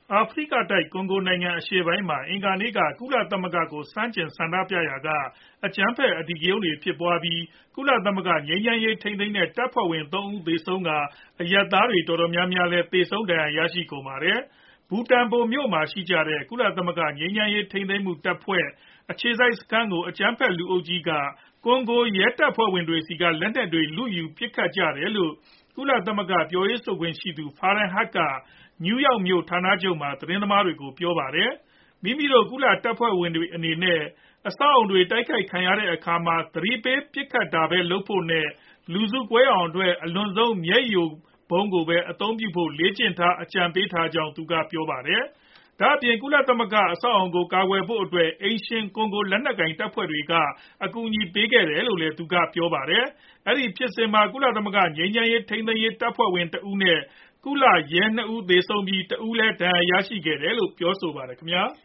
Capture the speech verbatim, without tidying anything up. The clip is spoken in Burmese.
အာဖရိကတိုက် ကွန်ဂိုနိုင်ငံ အရှေ့ပိုင်းမှာ အင်္ဂါနေ့က ကုလသမဂ္ဂကို ဆန့်ကျင်ဆန္ဒပြရာက အကြမ်းဖက် အဓိကရုဏ်းတွေ ဖြစ်ပွားပြီး ကုလသမဂ္ဂ ငြိမ်းချမ်းရေး ထိန်းသိမ်းတဲ့ တပ်ဖွဲ့ဝင် သုံး ဦး သေဆုံးကာ အရပ်သားတွေ တော်တော်များများလည်း သေဆုံးဒဏ်ရာရကုန်ပါတယ်။ Butembo မြို့မှာရှိကြတဲ့ ကုလသမဂ္ဂ ငြိမ်းချမ်းရေး ထိန်းသိမ်းမှုတပ်ဖွဲ့ အခြေစိုက်စခန်းကို အကြမ်းဖက် လူအုပ်ကြီးက ကွန်ဂိုရဲတပ်ဖွဲ့တွေဆီက လက်နက်တွေ လုယူပစ်ခတ်ခဲ့ကြတယ်လို့ ကုလသမဂ္ဂ ပြောရေးဆိုခွင့်ရှိသူ Farhan Haq က နယူးယောက်မြို့ ဌာနချုပ်မှာ သတင်းသမားတွေကို ပြောပါတယ်။ မိမိတို့ ကုလတပ်ဖွဲ့ဝင်တွေအနေနဲ့ အဆောက်အဦတွေ တိုက်ခိုက်ခံရတဲ့အခါမှာ သတိပေး ပစ်ခတ်တာပဲလုပ်ဖို့နဲ့ လူစုကွဲအောင်အတွက် အလွန်သုံး မျက်ရည်ယိုဗုံးကိုပဲ အသုံးပြုဖို့ လေ့ကျင့်ထား အကြံပေးထားကြောင်း သူကပြောပါတယ်။ ဒါအပြင် ကုလသမဂ္ဂ အဆောက်အဦကို ကာကွယ်ဖို့အတွက် အိမ်ရှင် ကွန်ဂိုလက်နက်ကိုင်တပ်ဖွဲ့တွေက အကူအညီပေးခဲ့တယ်လို့လည်း သူကပြောပါတယ်။ အဲဒီဖြစ်စဉ်မှာ ကုလသမဂ္ဂ ငြိမ်းချမ်းရေး ထိန်းသိမ်းရေး တပ်ဖွဲ့ဝင် တဦးနဲ့ ကုလရဲ ၂ ဦး သေဆုံးပြီး တဦးလည်း ဒဏ်ရာရရှိခဲ့တယ်လို့ ပြောပါတယ်ခင်ဗျာ။